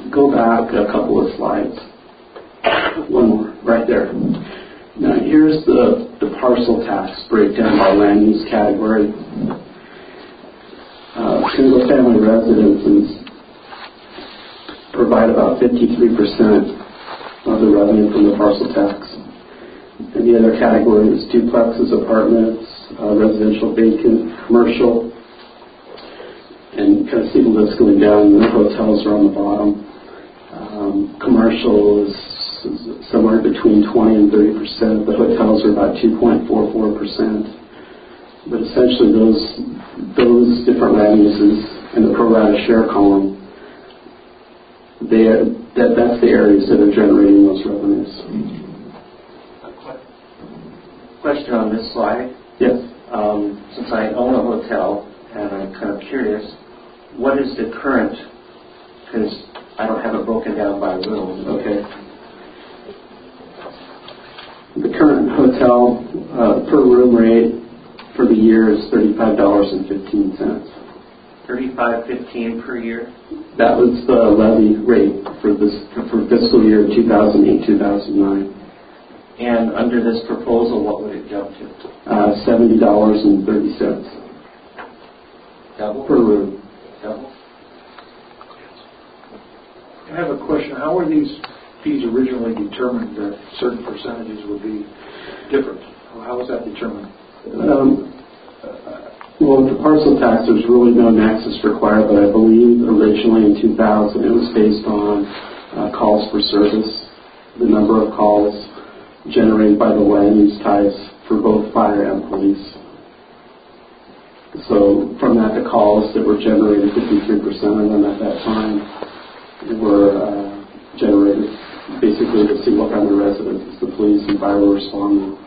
go back a couple of slides. One more, right there. Now here's the parcel tax breakdown by land use category. Single-family residences provide about 53% of the revenue from the parcel tax. And the other category is duplexes, apartments, residential, vacant, commercial, and kind of see the list going down. The hotels are on the bottom. Commercial is somewhere between 20 and 30%. The hotels are about 2.44%. But essentially, those different land uses in the pro rata share column, that's the areas that are generating those revenues. Question on this slide. Yes. Since I own a hotel and I'm kind of curious, what is the current? Because I don't have it broken down by room. Okay. The current hotel per room rate for the year is $35.15. $35.15 per year. That was the levy rate for fiscal year 2008-2009. And under this proposal, what would it jump to? $70.30. Double per room. Double. I have a question. How were these fees originally determined that certain percentages would be different? How was that determined? Well, with the parcel tax, there's really no nexus required, but I believe originally in 2000 it was based on calls for service, the number of calls generated by the land use types for both fire and police. So from that, the calls that were generated, 53% of them at that time were generated basically the single-family residences, the police and fire were responding.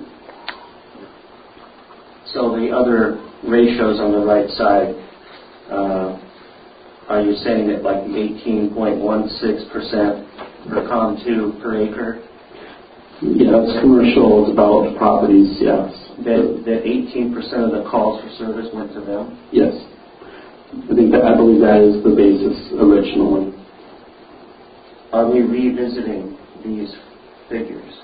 So the other ratios on the right side, are you saying that like the 18.16% per COM2 per acre? Yes, commercial developed properties, yes. That 18% of the calls for service went to them? Yes. I believe that is the basis originally. Are we revisiting these figures?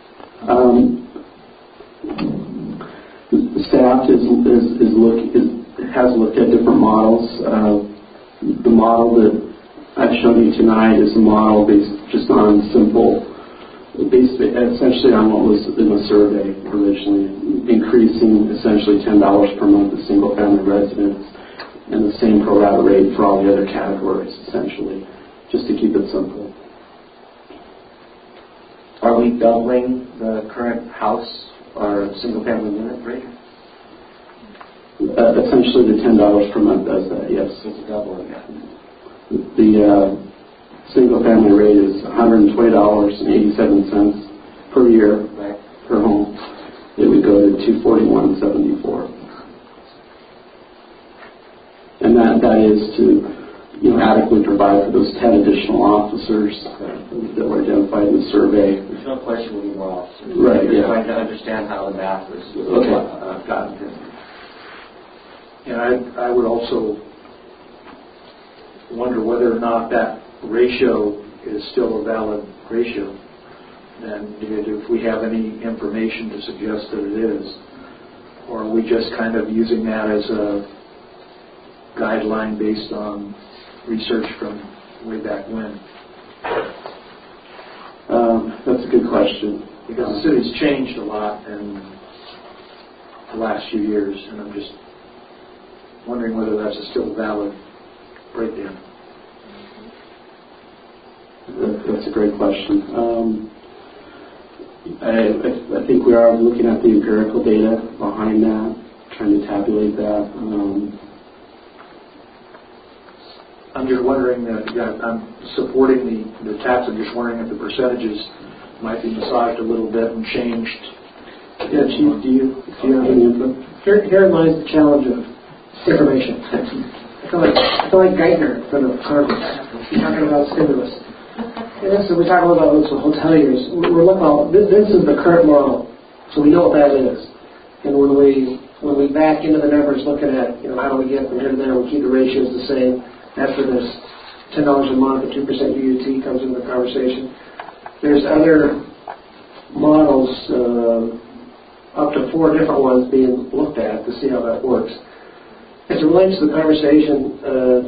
The staff has looked at different models. The model that I've shown you tonight is a model based just on essentially on what was in the survey originally, increasing essentially $10 per month to single-family residents and the same pro rata rate for all the other categories, essentially, just to keep it simple. Are we doubling the current house or single-family unit rate? Essentially, the $10 per month does that, yes. It's doubling that. The single-family rate is $120.87 per year per home. It would go to $241.74, and that is to adequately provide for those 10 additional officers that were identified in the survey. There's no question we need more officers. Right. We're trying to understand how the math was gotten to. And I would also wonder whether or not that ratio is still a valid ratio. And if we have any information to suggest that it is, or are we just kind of using that as a guideline based on research from way back when? That's a good question. Because the city's changed a lot in the last few years, and I'm just wondering whether that's a still valid breakdown. That's a great question. I think we are looking at the empirical data behind that, trying to tabulate that. I'm just wondering that I'm supporting the tax. I'm just wondering if the percentages might be massaged a little bit and changed. Yeah, Chief, do you have any input? Here lies the challenge of information. I feel like Geithner for the Congress. We're talking about stimulus. And so we talk about those hoteliers. We're looking at this is the current model, so we know what that is. And when we back into the numbers, looking at how do we get from here to there, we keep the ratios the same. That's where there's $10 a month, a 2% UUT comes into the conversation. There's other models, up to 4 different ones being looked at to see how that works. As it relates to the conversation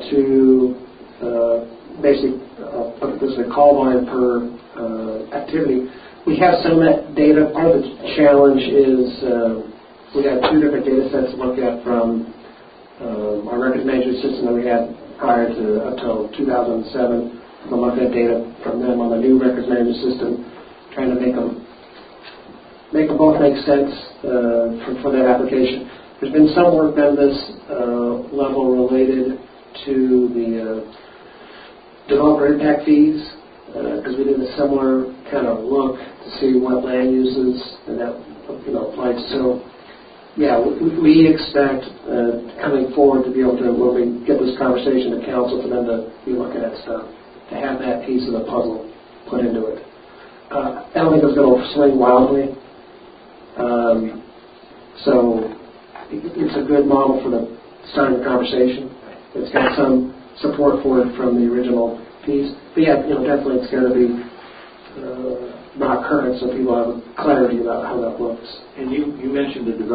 basically, put it this way, call volume per activity, we have some of that data. Part of the challenge is we have 2 different data sets to look at from our records management system that we had prior to up till 2007. We'll look at data from them on the new records management system, trying to make them both make sense for that application. There's been some work done this level related to the developer impact fees, because we did a similar kind of look to see what land uses and that applied. So, yeah, we expect coming forward to be able to, when we get this conversation to council, for them to be looking at stuff, to have that piece of the puzzle put into it. I don't think it's going to swing wildly. So it's a good model for the starting the conversation. It's got some support for it from the original piece. But yeah, definitely it's got to be not current, so people have clarity about how that looks. And you mentioned the development.